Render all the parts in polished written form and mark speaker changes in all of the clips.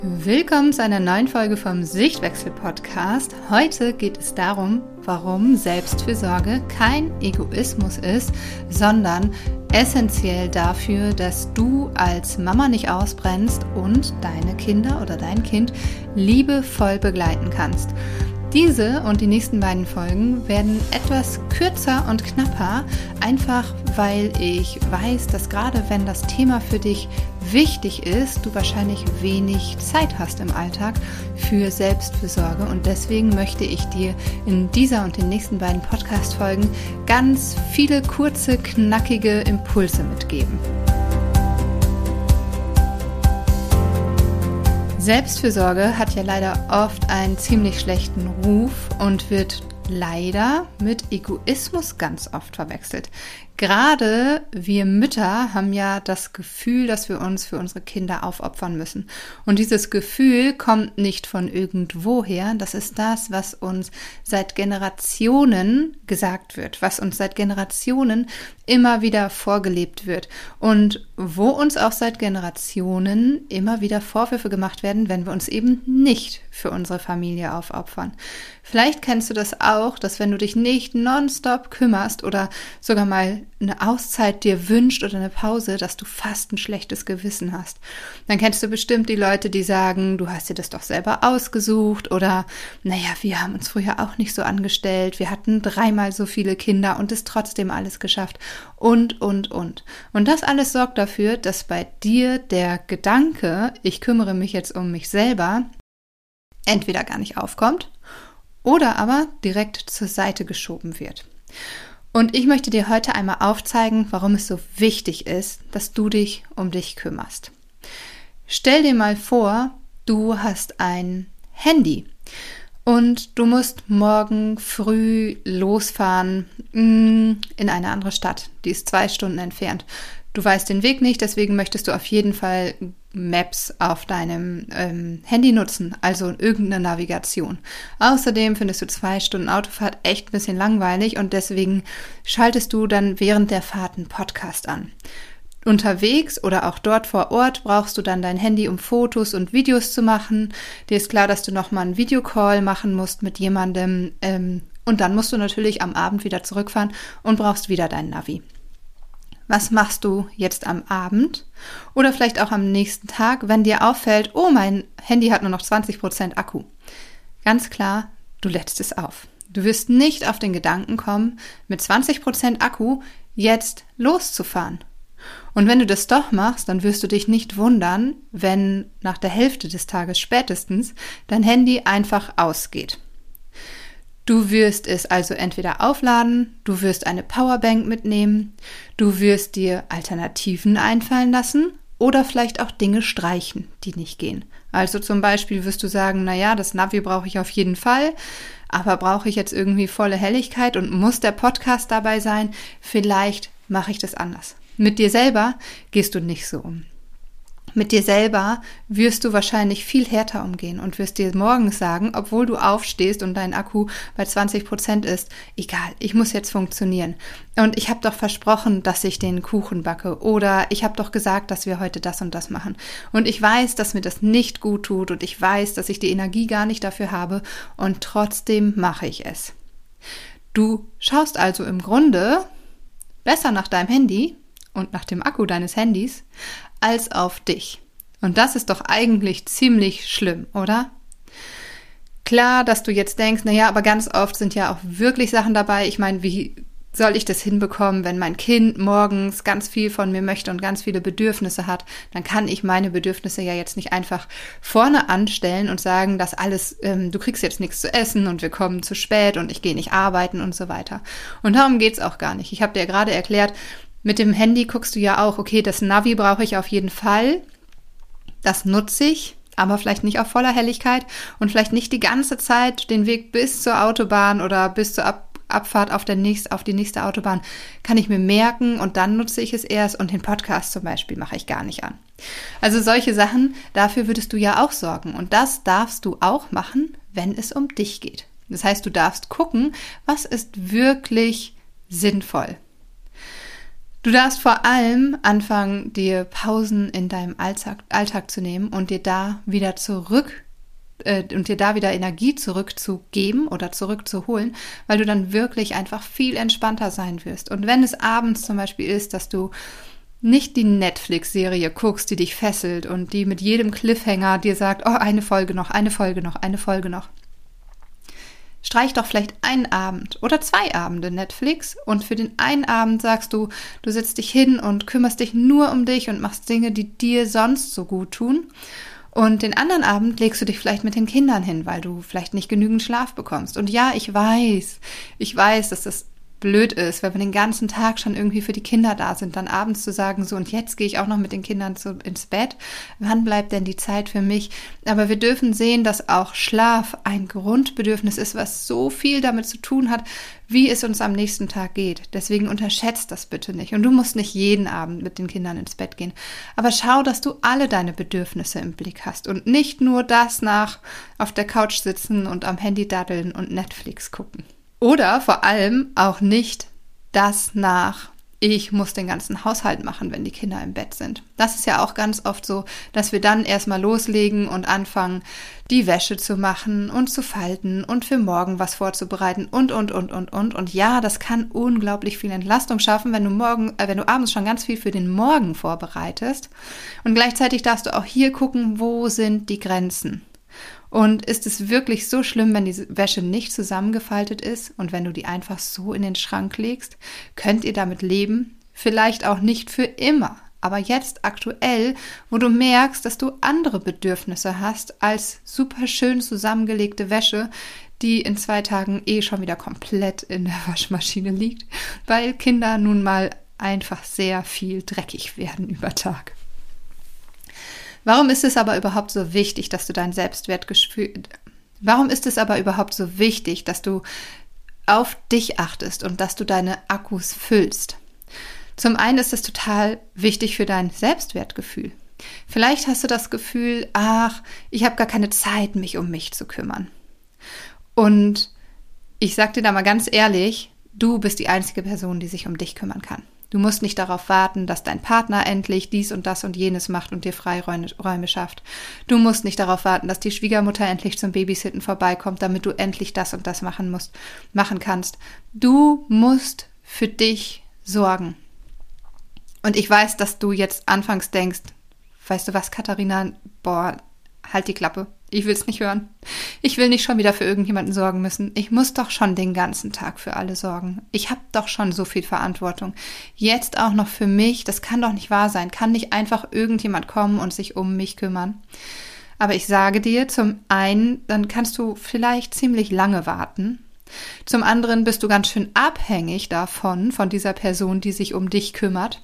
Speaker 1: Willkommen zu einer neuen Folge vom Sichtwechsel-Podcast. Heute geht es darum, warum Selbstfürsorge kein Egoismus ist, sondern essentiell dafür, dass du als Mama nicht ausbrennst und deine Kinder oder dein Kind liebevoll begleiten kannst. Diese und die nächsten beiden Folgen werden etwas kürzer und knapper, einfach weil ich weiß, dass gerade wenn das Thema für dich wichtig ist, du wahrscheinlich wenig Zeit hast im Alltag für Selbstfürsorge, und deswegen möchte ich dir in dieser und den nächsten beiden Podcast-Folgen ganz viele kurze, knackige Impulse mitgeben. Selbstfürsorge hat ja leider oft einen ziemlich schlechten Ruf und wird leider mit Egoismus ganz oft verwechselt. Gerade wir Mütter haben ja das Gefühl, dass wir uns für unsere Kinder aufopfern müssen. Und dieses Gefühl kommt nicht von irgendwoher. Das ist das, was uns seit Generationen gesagt wird, was uns seit Generationen immer wieder vorgelebt wird und wo uns auch seit Generationen immer wieder Vorwürfe gemacht werden, wenn wir uns eben nicht für unsere Familie aufopfern. Vielleicht kennst du das auch, dass wenn du dich nicht nonstop kümmerst oder sogar mal eine Auszeit dir wünscht oder eine Pause, dass du fast ein schlechtes Gewissen hast. Dann kennst du bestimmt die Leute, die sagen, du hast dir das doch selber ausgesucht oder, naja, wir haben uns früher auch nicht so angestellt, wir hatten 3-mal so viele Kinder und es trotzdem alles geschafft und. Und das alles sorgt dafür, dass bei dir der Gedanke, ich kümmere mich jetzt um mich selber, entweder gar nicht aufkommt oder aber direkt zur Seite geschoben wird. Und ich möchte dir heute einmal aufzeigen, warum es so wichtig ist, dass du dich um dich kümmerst. Stell dir mal vor, du hast ein Handy und du musst morgen früh losfahren in eine andere Stadt. Die ist 2 Stunden entfernt. Du weißt den Weg nicht, deswegen möchtest du auf jeden Fall Maps auf deinem Handy nutzen, also irgendeine Navigation. Außerdem findest du 2 Stunden Autofahrt echt ein bisschen langweilig und deswegen schaltest du dann während der Fahrt einen Podcast an. Unterwegs oder auch dort vor Ort brauchst du dann dein Handy, um Fotos und Videos zu machen. Dir ist klar, dass du nochmal einen Videocall machen musst mit jemandem und dann musst du natürlich am Abend wieder zurückfahren und brauchst wieder dein Navi. Was machst du jetzt am Abend oder vielleicht auch am nächsten Tag, wenn dir auffällt, oh, mein Handy hat nur noch 20% Akku? Ganz klar, du lädst es auf. Du wirst nicht auf den Gedanken kommen, mit 20% Akku jetzt loszufahren. Und wenn du das doch machst, dann wirst du dich nicht wundern, wenn nach der Hälfte des Tages spätestens dein Handy einfach ausgeht. Du wirst es also entweder aufladen, du wirst eine Powerbank mitnehmen, du wirst dir Alternativen einfallen lassen oder vielleicht auch Dinge streichen, die nicht gehen. Also zum Beispiel wirst du sagen, naja, das Navi brauche ich auf jeden Fall, aber brauche ich jetzt irgendwie volle Helligkeit und muss der Podcast dabei sein? Vielleicht mache ich das anders. Mit dir selber gehst du nicht so um. Mit dir selber wirst du wahrscheinlich viel härter umgehen und wirst dir morgens sagen, obwohl du aufstehst und dein Akku bei 20% ist, egal, ich muss jetzt funktionieren. Und ich habe doch versprochen, dass ich den Kuchen backe oder ich habe doch gesagt, dass wir heute das und das machen. Und ich weiß, dass mir das nicht gut tut und ich weiß, dass ich die Energie gar nicht dafür habe und trotzdem mache ich es. Du schaust also im Grunde besser nach deinem Handy und nach dem Akku deines Handys als auf dich. Und das ist doch eigentlich ziemlich schlimm, oder? Klar, dass du jetzt denkst, naja, aber ganz oft sind ja auch wirklich Sachen dabei. Ich meine, wie soll ich das hinbekommen, wenn mein Kind morgens ganz viel von mir möchte und ganz viele Bedürfnisse hat? Dann kann ich meine Bedürfnisse ja jetzt nicht einfach vorne anstellen und sagen, dass alles, du kriegst jetzt nichts zu essen und wir kommen zu spät und ich gehe nicht arbeiten und so weiter. Und darum geht's auch gar nicht. Ich habe dir gerade erklärt, mit dem Handy guckst du ja auch, okay, das Navi brauche ich auf jeden Fall, das nutze ich, aber vielleicht nicht auf voller Helligkeit und vielleicht nicht die ganze Zeit den Weg bis zur Autobahn oder bis zur Abfahrt auf die nächste Autobahn kann ich mir merken und dann nutze ich es erst und den Podcast zum Beispiel mache ich gar nicht an. Also solche Sachen, dafür würdest du ja auch sorgen und das darfst du auch machen, wenn es um dich geht. Das heißt, du darfst gucken, was ist wirklich sinnvoll. Du darfst vor allem anfangen, dir Pausen in deinem Alltag zu nehmen und dir da wieder Energie zurückzugeben oder zurückzuholen, weil du dann wirklich einfach viel entspannter sein wirst. Und wenn es abends zum Beispiel ist, dass du nicht die Netflix-Serie guckst, die dich fesselt und die mit jedem Cliffhanger dir sagt, oh, eine Folge noch, eine Folge noch, eine Folge noch. Streich doch vielleicht einen Abend oder 2 Abende Netflix und für den einen Abend sagst du, du setzt dich hin und kümmerst dich nur um dich und machst Dinge, die dir sonst so gut tun. Und den anderen Abend legst du dich vielleicht mit den Kindern hin, weil du vielleicht nicht genügend Schlaf bekommst. Und ja, ich weiß, dass das blöd ist, weil wir den ganzen Tag schon irgendwie für die Kinder da sind, dann abends zu sagen, so und jetzt gehe ich auch noch mit den Kindern ins Bett. Wann bleibt denn die Zeit für mich? Aber wir dürfen sehen, dass auch Schlaf ein Grundbedürfnis ist, was so viel damit zu tun hat, wie es uns am nächsten Tag geht. Deswegen unterschätzt das bitte nicht. Und du musst nicht jeden Abend mit den Kindern ins Bett gehen. Aber schau, dass du alle deine Bedürfnisse im Blick hast und nicht nur das nach auf der Couch sitzen und am Handy daddeln und Netflix gucken. Oder vor allem auch nicht das nach, ich muss den ganzen Haushalt machen, wenn die Kinder im Bett sind. Das ist ja auch ganz oft so, dass wir dann erstmal loslegen und anfangen, die Wäsche zu machen und zu falten und für morgen was vorzubereiten und. Und ja, das kann unglaublich viel Entlastung schaffen, wenn du abends schon ganz viel für den Morgen vorbereitest. Und gleichzeitig darfst du auch hier gucken, wo sind die Grenzen. Und ist es wirklich so schlimm, wenn die Wäsche nicht zusammengefaltet ist und wenn du die einfach so in den Schrank legst? Könnt ihr damit leben? Vielleicht auch nicht für immer, aber jetzt aktuell, wo du merkst, dass du andere Bedürfnisse hast als super schön zusammengelegte Wäsche, die in 2 Tagen schon wieder komplett in der Waschmaschine liegt, weil Kinder nun mal einfach sehr viel dreckig werden über Tag. Warum ist es aber überhaupt so wichtig, dass du dein Selbstwertgefühl, warum ist es aber überhaupt so wichtig, dass du auf dich achtest und dass du deine Akkus füllst? Zum einen ist es total wichtig für dein Selbstwertgefühl. Vielleicht hast du das Gefühl, ich habe gar keine Zeit, mich um mich zu kümmern. Und ich sag dir da mal ganz ehrlich, du bist die einzige Person, die sich um dich kümmern kann. Du musst nicht darauf warten, dass dein Partner endlich dies und das und jenes macht und dir Freiräume schafft. Du musst nicht darauf warten, dass die Schwiegermutter endlich zum Babysitten vorbeikommt, damit du endlich das und das machen kannst. Du musst für dich sorgen. Und ich weiß, dass du jetzt anfangs denkst, weißt du was, Katharina, halt die Klappe. Ich will es nicht hören. Ich will nicht schon wieder für irgendjemanden sorgen müssen. Ich muss doch schon den ganzen Tag für alle sorgen. Ich habe doch schon so viel Verantwortung. Jetzt auch noch für mich. Das kann doch nicht wahr sein. Kann nicht einfach irgendjemand kommen und sich um mich kümmern. Aber ich sage dir, zum einen, dann kannst du vielleicht ziemlich lange warten. Zum anderen bist du ganz schön abhängig davon, von dieser Person, die sich um dich kümmert.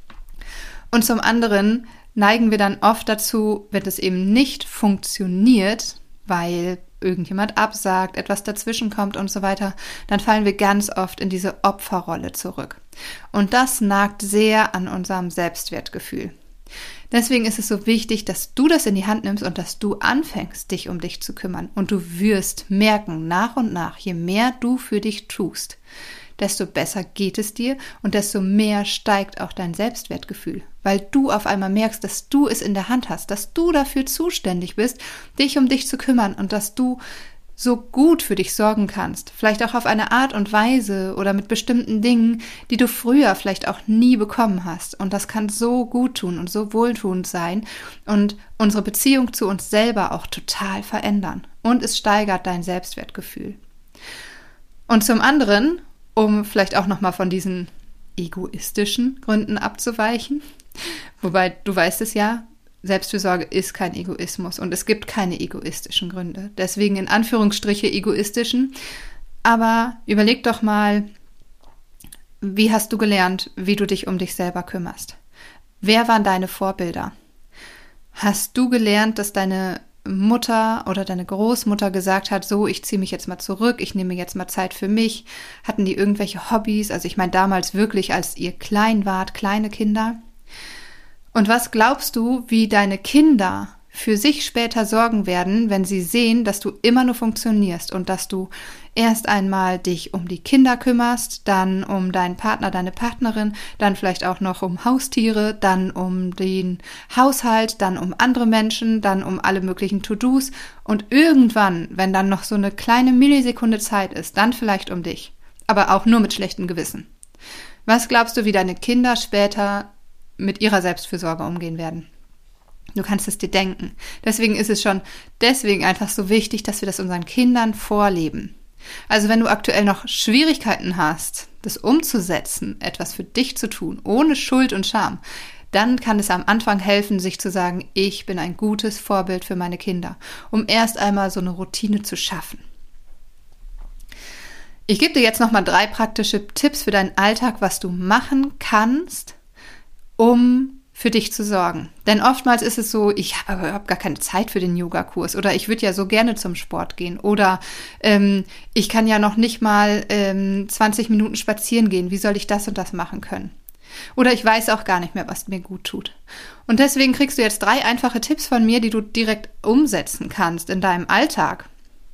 Speaker 1: Und zum anderen neigen wir dann oft dazu, wenn es eben nicht funktioniert, weil irgendjemand absagt, etwas dazwischen kommt und so weiter, dann fallen wir ganz oft in diese Opferrolle zurück. Und das nagt sehr an unserem Selbstwertgefühl. Deswegen ist es so wichtig, dass du das in die Hand nimmst und dass du anfängst, dich um dich zu kümmern. Und du wirst merken, nach und nach, je mehr du für dich tust, desto besser geht es dir und desto mehr steigt auch dein Selbstwertgefühl, weil du auf einmal merkst, dass du es in der Hand hast, dass du dafür zuständig bist, dich um dich zu kümmern und dass du so gut für dich sorgen kannst, vielleicht auch auf eine Art und Weise oder mit bestimmten Dingen, die du früher vielleicht auch nie bekommen hast. Und das kann so gut tun und so wohltuend sein und unsere Beziehung zu uns selber auch total verändern. Und es steigert dein Selbstwertgefühl. Und zum anderen, um vielleicht auch nochmal von diesen egoistischen Gründen abzuweichen, wobei du weißt es ja, Selbstfürsorge ist kein Egoismus und es gibt keine egoistischen Gründe. Deswegen in Anführungsstriche egoistischen. Aber überleg doch mal, wie hast du gelernt, wie du dich um dich selber kümmerst? Wer waren deine Vorbilder? Hast du gelernt, dass deine Mutter oder deine Großmutter gesagt hat, so, ich ziehe mich jetzt mal zurück, ich nehme jetzt mal Zeit für mich? Hatten die irgendwelche Hobbys? Also ich meine damals wirklich, als ihr klein wart, kleine Kinder. Und was glaubst du, wie deine Kinder für sich später sorgen werden, wenn sie sehen, dass du immer nur funktionierst und dass du erst einmal dich um die Kinder kümmerst, dann um deinen Partner, deine Partnerin, dann vielleicht auch noch um Haustiere, dann um den Haushalt, dann um andere Menschen, dann um alle möglichen To-Dos und irgendwann, wenn dann noch so eine kleine Millisekunde Zeit ist, dann vielleicht um dich, aber auch nur mit schlechtem Gewissen. Was glaubst du, wie deine Kinder später mit ihrer Selbstfürsorge umgehen werden? Du kannst es dir denken. Deswegen ist es schon einfach so wichtig, dass wir das unseren Kindern vorleben. Also wenn du aktuell noch Schwierigkeiten hast, das umzusetzen, etwas für dich zu tun, ohne Schuld und Scham, dann kann es am Anfang helfen, sich zu sagen, ich bin ein gutes Vorbild für meine Kinder, um erst einmal so eine Routine zu schaffen. Ich gebe dir jetzt nochmal 3 praktische Tipps für deinen Alltag, was du machen kannst, um für dich zu sorgen. Denn oftmals ist es so, ich habe aber überhaupt gar keine Zeit für den Yogakurs oder ich würde ja so gerne zum Sport gehen oder ich kann ja noch nicht mal 20 Minuten spazieren gehen. Wie soll ich das und das machen können? Oder ich weiß auch gar nicht mehr, was mir gut tut. Und deswegen kriegst du jetzt 3 einfache Tipps von mir, die du direkt umsetzen kannst in deinem Alltag.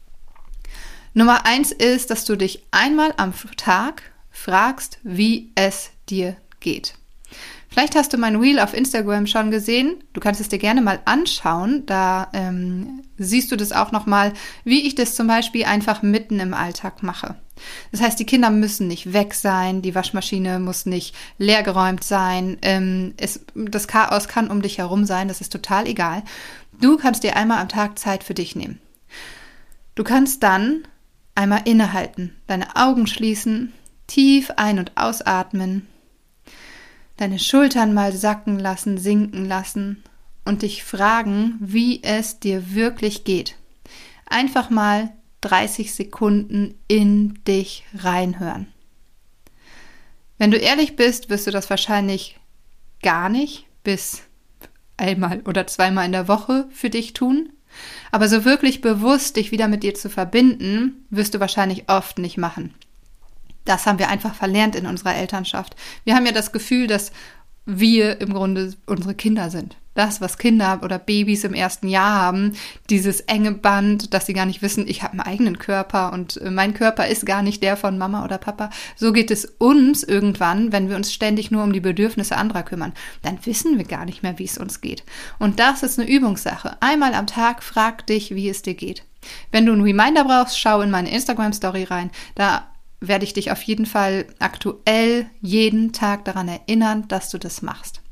Speaker 1: Nummer 1 ist, dass du dich einmal am Tag fragst, wie es dir geht. Vielleicht hast du mein Reel auf Instagram schon gesehen. Du kannst es dir gerne mal anschauen. Da siehst du das auch nochmal, wie ich das zum Beispiel einfach mitten im Alltag mache. Das heißt, die Kinder müssen nicht weg sein, die Waschmaschine muss nicht leergeräumt sein. Das Chaos kann um dich herum sein, das ist total egal. Du kannst dir einmal am Tag Zeit für dich nehmen. Du kannst dann einmal innehalten, deine Augen schließen, tief ein- und ausatmen, deine Schultern mal sacken lassen, sinken lassen und dich fragen, wie es dir wirklich geht. Einfach mal 30 Sekunden in dich reinhören. Wenn du ehrlich bist, wirst du das wahrscheinlich gar nicht bis einmal oder zweimal in der Woche für dich tun. Aber so wirklich bewusst dich wieder mit dir zu verbinden, wirst du wahrscheinlich oft nicht machen. Das haben wir einfach verlernt in unserer Elternschaft. Wir haben ja das Gefühl, dass wir im Grunde unsere Kinder sind. Das, was Kinder oder Babys im ersten Jahr haben, dieses enge Band, dass sie gar nicht wissen, ich habe einen eigenen Körper und mein Körper ist gar nicht der von Mama oder Papa. So geht es uns irgendwann, wenn wir uns ständig nur um die Bedürfnisse anderer kümmern. Dann wissen wir gar nicht mehr, wie es uns geht. Und das ist eine Übungssache. Einmal am Tag frag dich, wie es dir geht. Wenn du einen Reminder brauchst, schau in meine Instagram-Story rein. Da werde ich dich auf jeden Fall aktuell jeden Tag daran erinnern, dass du das machst.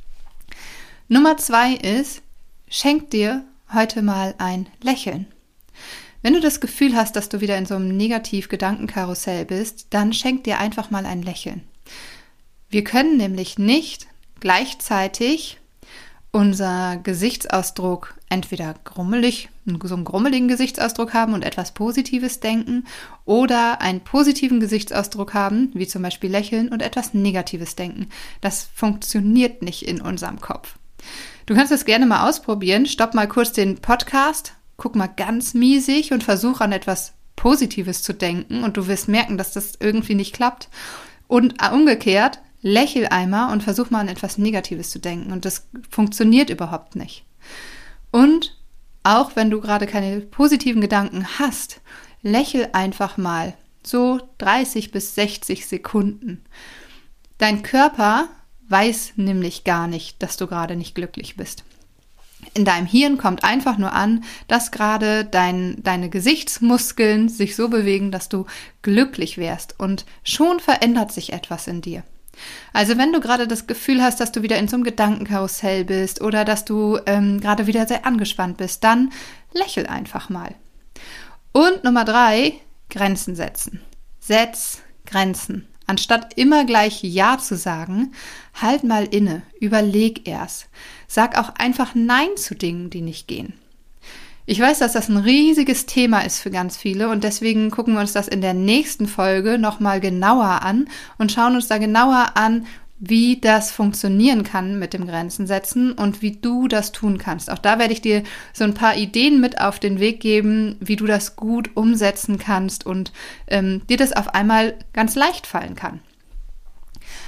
Speaker 1: Nummer 2 ist, schenk dir heute mal ein Lächeln. Wenn du das Gefühl hast, dass du wieder in so einem Negativ-Gedankenkarussell bist, dann schenk dir einfach mal ein Lächeln. Wir können nämlich nicht gleichzeitig unser Gesichtsausdruck entweder grummelig, so einen grummeligen Gesichtsausdruck haben und etwas Positives denken oder einen positiven Gesichtsausdruck haben, wie zum Beispiel lächeln und etwas Negatives denken. Das funktioniert nicht in unserem Kopf. Du kannst es gerne mal ausprobieren. Stopp mal kurz den Podcast, guck mal ganz miesig und versuch an etwas Positives zu denken und du wirst merken, dass das irgendwie nicht klappt. Und umgekehrt, lächel einmal und versuch mal an etwas Negatives zu denken und das funktioniert überhaupt nicht. Und auch wenn du gerade keine positiven Gedanken hast, lächel einfach mal so 30 bis 60 Sekunden. Dein Körper weiß nämlich gar nicht, dass du gerade nicht glücklich bist. In deinem Hirn kommt einfach nur an, dass gerade deine Gesichtsmuskeln sich so bewegen, dass du glücklich wärst und schon verändert sich etwas in dir. Also wenn du gerade das Gefühl hast, dass du wieder in so einem Gedankenkarussell bist oder dass du gerade wieder sehr angespannt bist, dann lächel einfach mal. Und Nummer 3, Grenzen setzen. Setz Grenzen. Anstatt immer gleich Ja zu sagen, halt mal inne, überleg erst. Sag auch einfach Nein zu Dingen, die nicht gehen. Ich weiß, dass das ein riesiges Thema ist für ganz viele und deswegen gucken wir uns das in der nächsten Folge nochmal genauer an und schauen uns da genauer an, wie das funktionieren kann mit dem Grenzen setzen und wie du das tun kannst. Auch da werde ich dir so ein paar Ideen mit auf den Weg geben, wie du das gut umsetzen kannst und dir das auf einmal ganz leicht fallen kann.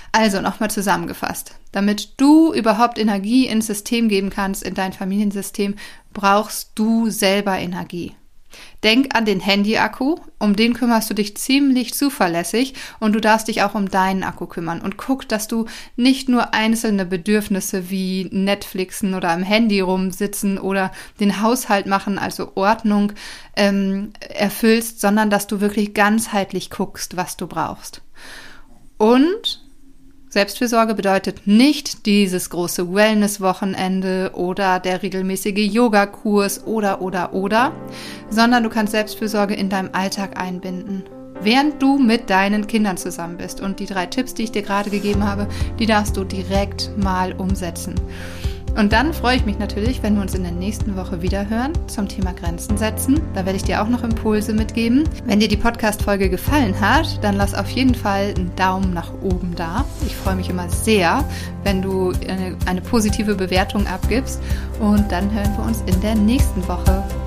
Speaker 1: Also nochmal zusammengefasst. Damit du überhaupt Energie ins System geben kannst, in dein Familiensystem, brauchst du selber Energie. Denk an den Handy-Akku, um den kümmerst du dich ziemlich zuverlässig und du darfst dich auch um deinen Akku kümmern und guck, dass du nicht nur einzelne Bedürfnisse wie Netflixen oder am Handy rumsitzen oder den Haushalt machen, also Ordnung, erfüllst, sondern dass du wirklich ganzheitlich guckst, was du brauchst. Und Selbstfürsorge bedeutet nicht dieses große Wellness-Wochenende oder der regelmäßige Yogakurs oder, sondern du kannst Selbstfürsorge in deinem Alltag einbinden, während du mit deinen Kindern zusammen bist. Und die 3 Tipps, die ich dir gerade gegeben habe, die darfst du direkt mal umsetzen. Und dann freue ich mich natürlich, wenn wir uns in der nächsten Woche wieder hören zum Thema Grenzen setzen. Da werde ich dir auch noch Impulse mitgeben. Wenn dir die Podcast-Folge gefallen hat, dann lass auf jeden Fall einen Daumen nach oben da. Ich freue mich immer sehr, wenn du eine positive Bewertung abgibst. Und dann hören wir uns in der nächsten Woche.